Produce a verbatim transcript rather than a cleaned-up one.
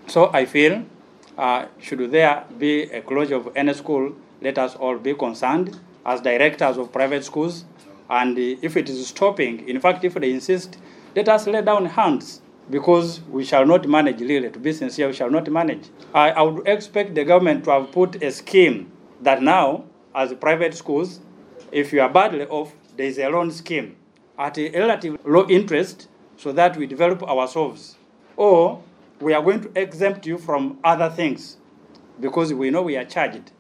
So I feel, uh, should there be a closure of any school, let us all be concerned as directors of private schools. And if it is stopping, in fact, if they insist, let us lay down hands, because we shall not manage, really, to be sincere, we shall not manage. I, I would expect the government to have put a scheme that now, as private schools, if you are badly off, there is a loan scheme at a relatively low interest so that we develop ourselves. Or we are going to exempt you from other things because we know we are charged.